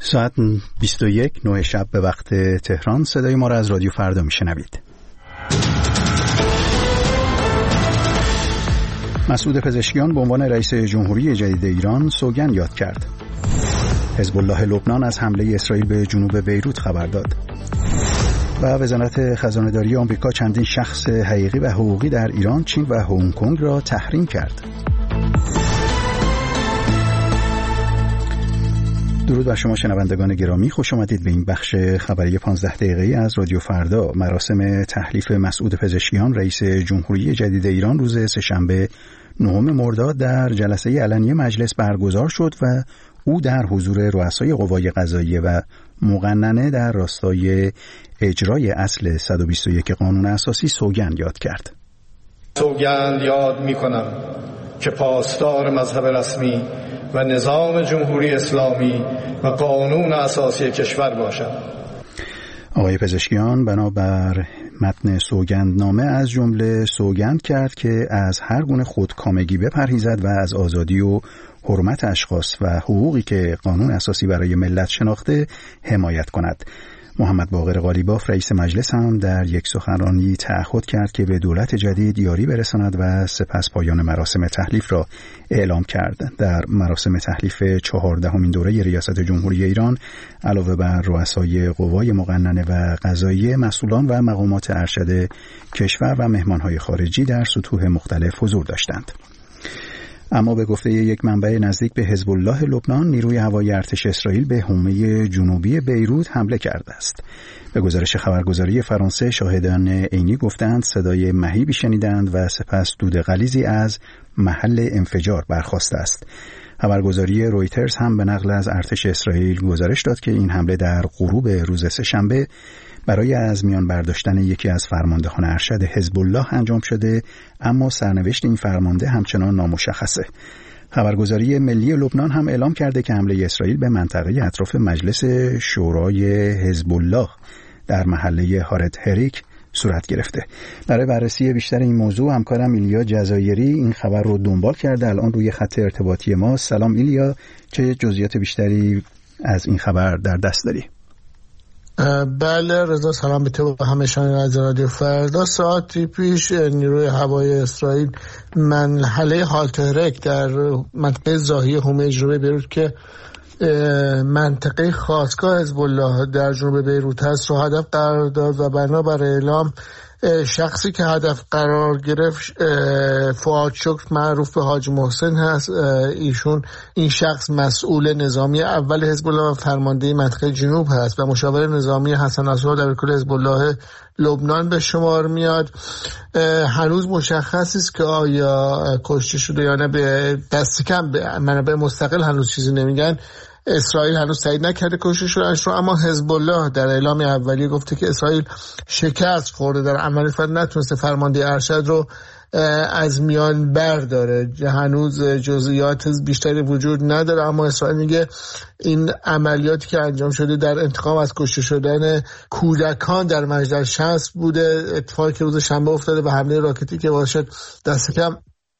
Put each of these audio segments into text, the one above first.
ساعت 21 9 شب به وقت تهران. صدای ما را از رادیو فردا میشنوید. مسعود پزشکیان به عنوان رئیس جمهوری جدید ایران سوگند یاد کرد. حزب الله لبنان از حمله اسرائیل به جنوب بیروت خبر داد. و وزارت خزانه‌داری آمریکا چندین شخص حقیقی و حقوقی در ایران، چین و هنگ کنگ را تحریم کرد. درود بر شما شنوندگان گرامی، خوش آمدید به این بخش خبری 15 دقیقه‌ای از رادیو فردا. مراسم تحلیف مسعود پزشکیان رئیس جمهوری جدید ایران روز سه‌شنبه 9 مرداد در جلسه علنی مجلس برگزار شد و او در حضور رؤسای قوای قضاییه و مقننه در راستای اجرای اصل 121 قانون اساسی سوگند یاد کرد. سوگند یاد می‌کنم که پاسدار مذهب رسمی و نظام جمهوری اسلامی و قانون اساسی کشور باشد. آقای پزشکیان بنابر متن سوگندنامه از جمله سوگند کرد که از هر گونه خودکامگی بپرهیزد و از آزادی و حرمت اشخاص و حقوقی که قانون اساسی برای ملت شناخته حمایت کند. محمد باقر قالیباف رئیس مجلس هم در یک سخنرانی تعهد کرد که به دولت جدید یاری برساند و سپس پایان مراسم تحلیف را اعلام کرد. در مراسم تحلیف 14مین دوره ریاست جمهوری ایران علاوه بر رؤسای قوای مقننه و قضاییه، مسئولان و مقامات ارشد کشور و مهمانهای خارجی در سطوح مختلف حضور داشتند. اما به گفته یک منبع نزدیک به حزب الله لبنان، نیروی هوایی ارتش اسرائیل به حومه جنوبی بیروت حمله کرده است. به گزارش خبرگزاری فرانسه، شاهدان عینی گفتند صدای مهیبی شنیدند و سپس دود غلیظی از محل انفجار برخاسته است. خبرگزاری رویترز هم به نقل از ارتش اسرائیل گزارش داد که این حمله در غروب روز سه‌شنبه برای از میان برداشتن یکی از فرماندهان ارشد حزب الله انجام شده، اما سرنوشت این فرمانده همچنان نامشخصه. خبرگزاری ملی لبنان هم اعلام کرده که حمله اسرائیل به منطقه اطراف مجلس شورای حزب الله در محله هارت هریک صورت گرفته. برای بررسی بیشتر این موضوع همکارم ایلیا جزایری این خبر رو دنبال کرده، الان روی خط ارتباطی ما. سلام ایلیا، چه جزئیات بیشتری از این خبر در دست داری؟ بله رضا، سلام به تو و همه شنوندگان از رادیو فردا. ساعتی پیش نیروی هوایی اسرائیل محله هالتهرک در منطقه زاهیه حومه جنوبی بیروت که منطقه خاستگاه حزب الله در جنوب بیروت هست رو هدف قرار داد و بنابر اعلام شخصی که هدف قرار گرفت فؤاد شکر معروف به حاج محسن هست. این شخص مسئول نظامی اول حزب الله و فرمانده منطقه جنوب هست و مشاور نظامی حسن نصرالله در کل حزب الله لبنان به شمار میاد. هنوز مشخص است که آیا کشته شده یا نه. به دست کم به منابع مستقل هنوز چیزی نمیگن. اسرائیل هنوز تایید نکرده کشته شدنش رو، اما حزب الله در اعلام اولیه گفته که اسرائیل شکست خورده در عملیات و نتونسته فرمانده ارشد رو از میان برداره. هنوز جزئیات بیشتری وجود نداره، اما اسرائیل میگه این عملیاتی که انجام شده در انتقام از کشته شدن کودکان در مجدل شمس بوده، اتفاقی که روز شنبه افتاده و حمله راکتی که باشد دست کم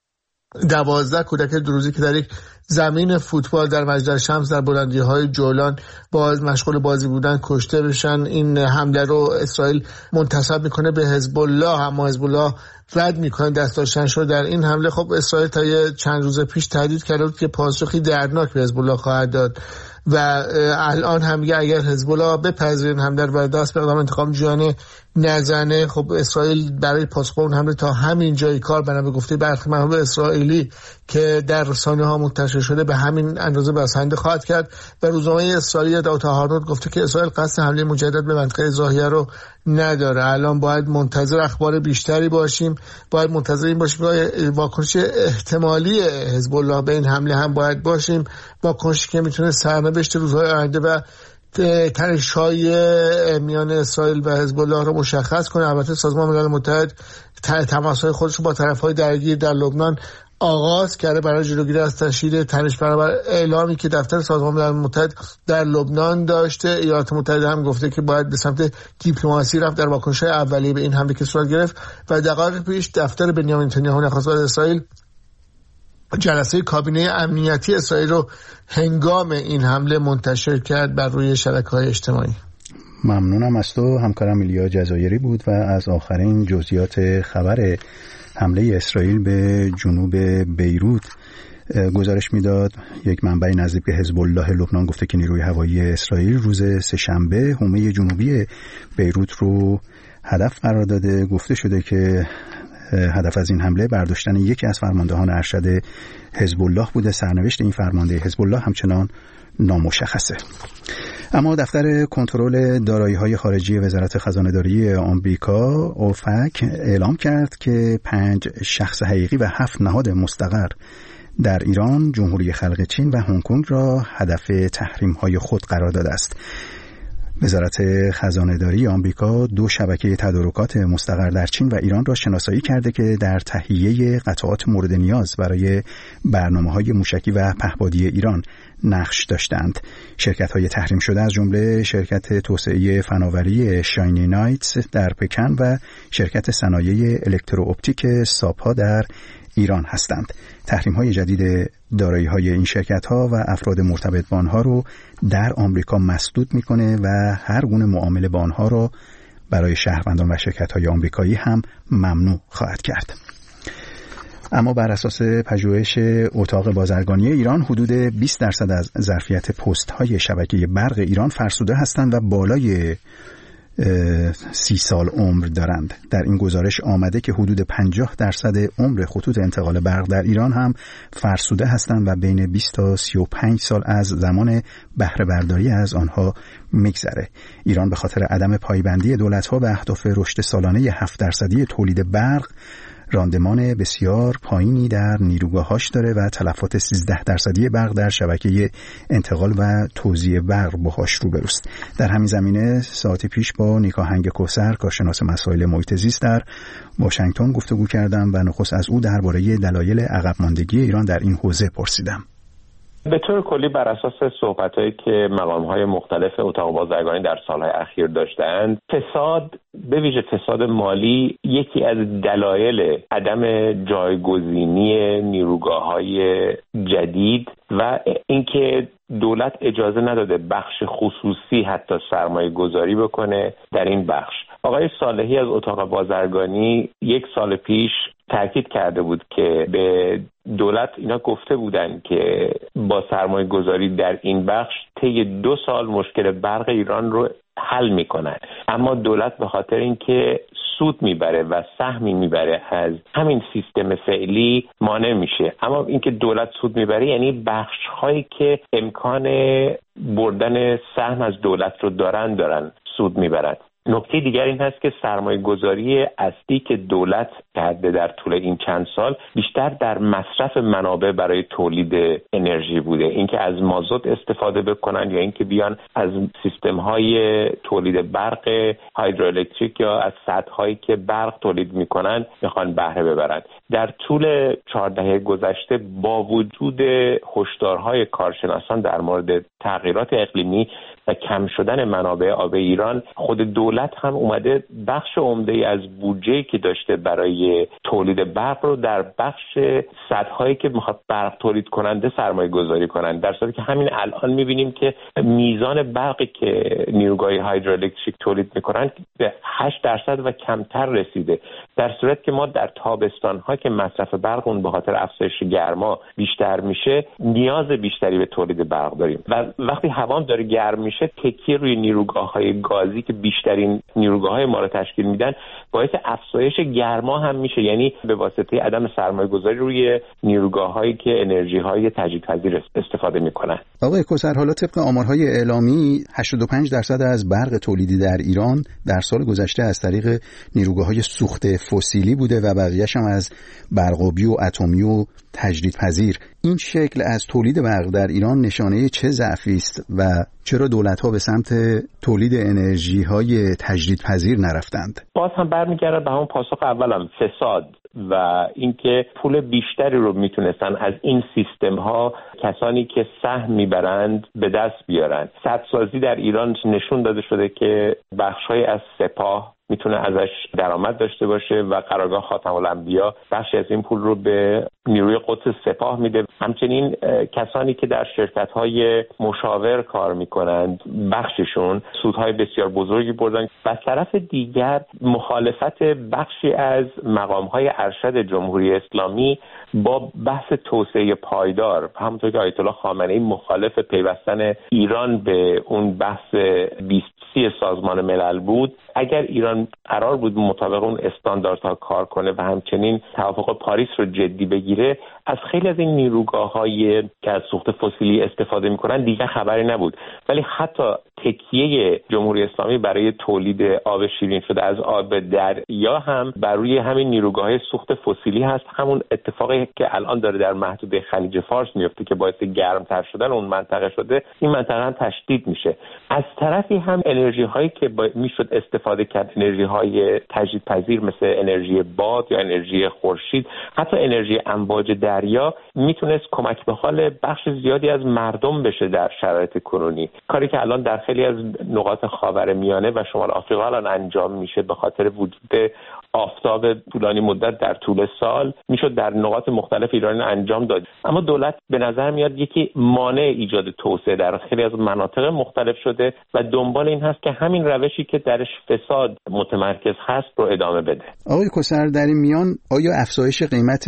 12 کودک دروزی که در یک زمین فوتبال در مجدل شمس در بلندی‌های جولان مشغول بازی بودن کشته بشن. این حمله رو اسرائیل منتسب میکنه به حزب الله، اما حزب الله رد میکنه دست داشتنش رو در این حمله. خب اسرائیل تا چند روز پیش تهدید کرده بود که پاسخی دردناک به حزب الله خواهد داد و الان هم اگر حزب الله بپذیره این حمله و دست به اقدام انتقام جویانه نزنه، خب اسرائیل برای پاسخ اون حمله تا همین جای کار بنا به گفته برخی منابع اسرائیلی که در رسانه‌ها منتشر شده به همین اندازه بسنده خواهد کرد. و روزنامه اسرائیلی داوتا هارنوت گفته که اسرائیل قصد حمله مجدد به منطقه زاهیه رو نداره. الان باید منتظر اخبار بیشتری باشیم، باید منتظر این باشیم که واکنش احتمالی حزب الله به این حمله هم باید باشیم، واکنشی که میتونه سرنوشت روزهای آینده و تنش‌های میان اسرائیل و حزب الله رو مشخص کنه. البته سازمان ملل متحد تماس‌های خودش رو با طرف‌های درگیر در لبنان آغاز کرده برای جلوگیری از تشدید تنش. برابر اعلامی که دفتر سازمان ملل متحد در لبنان داشته، ایالات متحده هم گفته که باید به سمت دیپلماسی رفت در واکنش‌های اولیه به این حمله که صورت گرفت. و دقایق پیش دفتر بنیامین نتانیاهو نخست وزیر اسرائیل جلسه کابینه امنیتی اسرائیل رو هنگام این حمله منتشر کرد بر روی شبکه‌های اجتماعی. ممنونم از تو. همکارم ایلیا جزایری بود و از آخرین جزئیات خبر حمله اسرائیل به جنوب بیروت گزارش میداد. یک منبع نزدیک به حزب الله لبنان گفته که نیروی هوایی اسرائیل روز سه‌شنبه حومه جنوبی بیروت رو هدف قرار داده. گفته شده که هدف از این حمله برداشتن یکی از فرماندهان ارشد حزب الله بوده. سرنوشت این فرمانده حزب الله همچنان نامشخصه. اما دفتر کنترل دارایی‌های خارجی وزارت خزانه‌داری آمریکا اوفک اعلام کرد که 5 شخص حقیقی و 7 نهاد مستقر در ایران، جمهوری خلق چین و هنگ کنگ را هدف تحریم‌های خود قرار داده است. وزارت خزانه‌داری آمریکا 2 شبکه تدارکات مستقر در چین و ایران را شناسایی کرده که در تهیه قطعات مورد نیاز برای برنامه‌های موشکی و پهپادی ایران نقش داشتند. شرکت‌های تحریم شده از جمله شرکت توسعه فناوری شاینی نایتس در پکن و شرکت صنایع الکترواپتیک ساپا در ایران هستند. تحریم‌های جدید دارایی‌های این شرکت‌ها و افراد مرتبط با آنها رو در آمریکا مسدود می‌کنه و هر گونه معامله با آنها رو برای شهروندان و شرکت‌های آمریکایی هم ممنوع خواهد کرد. اما بر اساس پژوهش اتاق بازرگانی ایران حدود 20% از ظرفیت پست‌های شبکه برق ایران فرسوده هستند و بالای 30 سال عمر دارند. در این گزارش آمده که حدود 50% عمر خطوط انتقال برق در ایران هم فرسوده هستند و بین 20 تا 35 سال از زمان بهره برداری از آنها میگذره. ایران به خاطر عدم پایبندی دولت‌ها به اهداف رشد سالانه 7% تولید برق راندمان بسیار پایینی در نیروگاهاش داره و تلفات 13% برق در شبکه انتقال و توزیع برق باهاش روبروست. در همین زمینه ساعتی پیش با نیکاهنگ کوثر، کارشناس مسائل محیط زیست در واشنگتن گفتگو کردم و نخست از او درباره دلایل عقب ماندگی ایران در این حوزه پرسیدم. به طور کلی بر اساس صحبت‌هایی که مقام‌های مختلف اتاق بازرگانی در سال‌های اخیر داشتند، فساد به ویژه فساد مالی یکی از دلایل عدم جایگزینی نیروگاه‌های جدید و اینکه دولت اجازه نداده بخش خصوصی حتی سرمایه گذاری بکنه در این بخش. آقای صالحی از اتاق بازرگانی 1 سال پیش تاکید کرده بود که به دولت اینا گفته بودن که با سرمایه گذاری در این بخش طی 2 سال مشکل برق ایران رو حل میکنن، اما دولت به خاطر اینکه سود میبره و سهمی میبره از همین سیستم فعلی مانع میشه. اما اینکه دولت سود میبره یعنی بخش هایی که امکان بردن سهم از دولت رو دارن سود میبرن. نکته دیگر این هست که سرمایه گذاری اصلی که دولت کرده در طول این چند سال بیشتر در مصرف منابع برای تولید انرژی بوده. اینکه از مازوت استفاده بکنن یا اینکه بیان از سیستم‌های تولید برق هایدروالکتریک یا از سدهایی که برق تولید میکنن میخوان بهره ببرن. در طول 4 دهه گذشته با وجود هشدارهای کارشناسان در مورد تغییرات اقلیمی و کم شدن منابع آب ایران، خود دولت هم اومده بخش عمده‌ای از بودجه‌ای که داشته برای تولید برق رو در بخش سدهایی که میخواد برق تولید کننده سرمایه گذاری کنند، در صورتی که همین الان میبینیم که میزان برقی که نیروگاه‌های هایدروالکتریک تولید میکنن به 8% و کمتر رسیده، در صورتی که ما در تابستان‌ها که مصرف برق اون به خاطر افزایش گرما بیشتر میشه نیاز بیشتری به تولید برق داریم و وقتی هوا داره گرم میشه تکیه روی نیروگاه‌های گازی که بیشترین نیروگاه‌های ما رو تشکیل میدن باعث افزایش گرما هم میشه، یعنی به واسطه عدم سرمایه‌گذاری روی نیروگاه‌هایی که انرژی‌های تجدیدپذیر استفاده میکنن. آقای کوثر، حالا طبق آمارهای اعلامی 85% از برق تولیدی در ایران در سال گذشته از طریق نیروگاه‌های سوخت فسیلی بوده و بقیه‌اش هم از برقابی و اتمی و تجدیدپذیر. این شکل از تولید برق در ایران نشانه چه ضعفی است و چرا دولت‌ها به سمت تولید انرژی‌های تجدیدپذیر نرفتند؟ باز هم برمیگرده به همون پاسخ اولم، فساد و اینکه پول بیشتری رو میتونستن از این سیستم‌ها کسانی که سهم میبرند به دست بیارن. سدسازی در ایران نشون داده شده که بخش‌های از سپاه میتونه ازش درآمد داشته باشه و قرارگاه خاتم الانبیا بخشی از این پول رو به نیروی قدس سپاه میده. همچنین کسانی که در شرکت‌های مشاور کار میکنند بخششون سودهای بسیار بزرگی بردن. و از طرف دیگر مخالفت بخشی از مقام‌های ارشد جمهوری اسلامی با بحث توسعه پایدار، همونطور که آیت الله خامنه‌ای مخالف پیوستن ایران به اون بحث 2030 سازمان ملل بود، اگر ایران قرار بود مطابق اون استانداردها کار کنه و همچنین توافق پاریس رو جدی بگیره، از خیلی از این نیروگاه‌های که از سوخت فسیلی استفاده می‌کنن دیگه خبری نبود. ولی حتی تکیه جمهوری اسلامی برای تولید آب شیرین شده از آب دریا هم بر روی همین نیروگاه‌های سوخت فسیلی هست. همون اتفاقی که الان داره در محدوده خلیج فارس میفته که باعث گرمتر شدن اون منطقه شده، این منطقه هم تشدید میشه. از طرفی هم انرژی‌هایی که میشد استفاده کرد، انرژی‌های تجدیدپذیر مثل انرژی باد یا انرژی خورشید، حتی انرژی امواج دریا میتونست کمک به حال بخش زیادی از مردم بشه در شرایط کنونی. کاری که الان در خیلی از نقاط خاورمیانه و شمال آفریقا الان انجام میشه به خاطر وجود آفتاب طولانی مدت در طول سال میشد در نقاط مختلف ایران انجام داد. اما دولت به نظر میاد یکی مانع ایجاد توسعه در خیلی از مناطق مختلف شده و دنبال این هست که همین روشی که درش فساد متمرکز هست رو ادامه بده. آقای کسر، در این میان آیا افزایش قیمت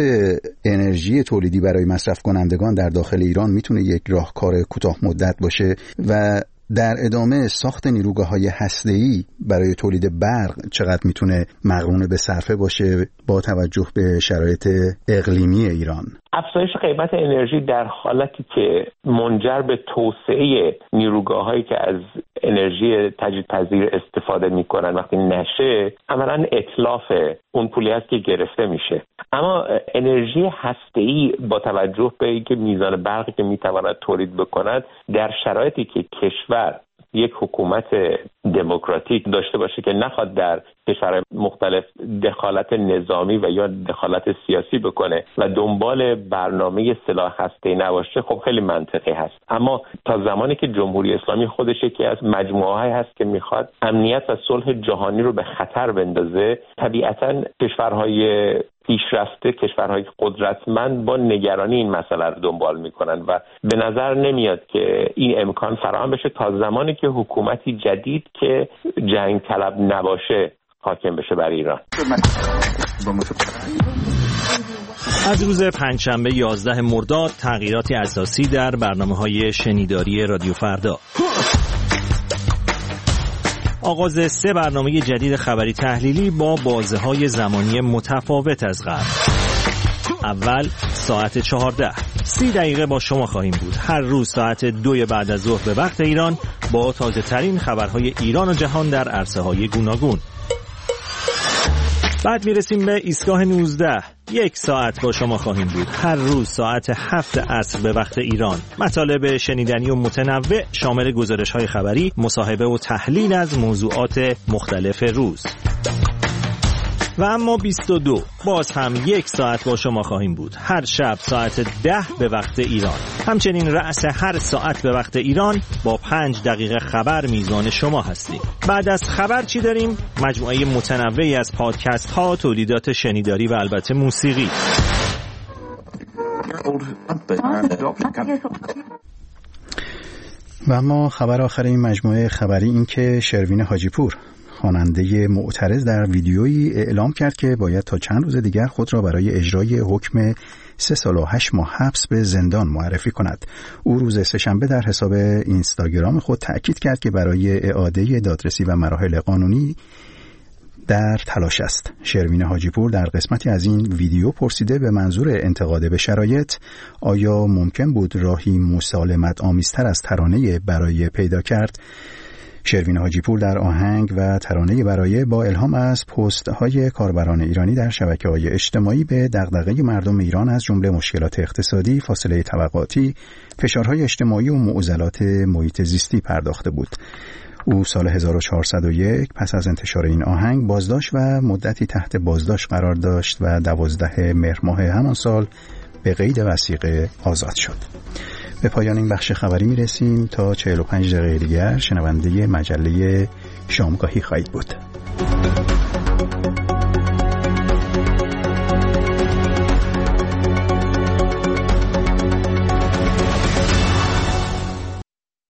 انرژی تولیدی برای مصرف کنندگان در داخل ایران میتونه یک راهکار کوتاه مدت باشه و در ادامه ساخت نیروگاه‌های هسته‌ای برای تولید برق چقدر میتونه مقرون به صرفه باشه با توجه به شرایط اقلیمی ایران؟ افزایش قیمت انرژی در حالتی که منجر به توسعه نیروگاه‌هایی که از انرژی تجدیدپذیر استفاده می‌کنن وقتی نشه، عملاً اتلاف اون پولی است که گرفته میشه. اما انرژی هسته‌ای با توجه به اینکه میزان برقی که میتواند تولید بکند در شرایطی که کشور یک حکومت دموکراتیک داشته باشه که نخواد در کشورهای مختلف دخالت نظامی و یا دخالت سیاسی بکنه و دنبال برنامه سلاح هسته‌ای نباشه، خب خیلی منطقی هست. اما تا زمانی که جمهوری اسلامی خودش یکی از مجموعه‌هایی هست که میخواد امنیت و صلح جهانی رو به خطر بندازه، طبیعتاً کشورهای پیشرفته، کشورهای قدرتمند با نگرانی این مسئله رو دنبال میکنن و به نظر نمیاد که این امکان فراهم بشه تا زمانی که حکومتی جدید که جنگ طلب نباشه حاکم بشه بر ایران. از روز پنجشنبه 11 مرداد تغییراتی اساسی در برنامه‌های شنیداری رادیو فردا. آغاز 3 برنامه جدید خبری تحلیلی با بازه‌های زمانی متفاوت از قبل. اول ساعت 14 30 دقیقه با شما خواهیم بود. هر روز ساعت 2 بعد از ظهر به وقت ایران با تازه ترین خبرهای ایران و جهان در عرصه‌های گوناگون. بعد میرسیم به ایستگاه 19. 1 ساعت با شما خواهیم بود. هر روز ساعت 7 عصر به وقت ایران. مطالب شنیدنی و متنوع شامل گزارش‌های خبری، مصاحبه و تحلیل از موضوعات مختلف روز. و اما 22 باز هم 1 ساعت با شما خواهیم بود. هر شب ساعت 10 به وقت ایران. همچنین رأس هر ساعت به وقت ایران با 5 دقیقه خبر میزبان شما هستیم. بعد از خبر چی dاریم؟ مجموعه متنوعی از پادکست ها، تولیدات شنیداری و البته موسیقی. و اما خبر آخر این مجموعه خبری این که شروین حاجیپور، خواننده معترض، در ویدیویی اعلام کرد که باید تا چند روز دیگر خود را برای اجرای حکم 3 سال و 8 ماه حبس به زندان معرفی کند. او روز سه‌شنبه در حساب اینستاگرام خود تأکید کرد که برای اعاده دادرسی و مراحل قانونی در تلاش است. شروین حاجیپور در قسمتی از این ویدیو پرسیده به منظور انتقاد به شرایط آیا ممکن بود راهی مسالمت آمیزتر از ترانه برای پیدا کرد. شروین حاجیپور در آهنگ و ترانه برای با الهام از پست‌های کاربران ایرانی در شبکه‌های اجتماعی به دغدغه مردم ایران از جمله مشکلات اقتصادی، فاصله طبقاتی، فشارهای اجتماعی و معضلات محیط زیستی پرداخته بود. او سال 1401 پس از انتشار این آهنگ بازداشت و مدتی تحت بازداشت قرار داشت و 12 مهر ماه همان سال به قید وثیقه آزاد شد. به پایان این بخش خبری میرسیم. تا 45 دقیقه دیگر شنونده مجله شامگاهی خواهید بود.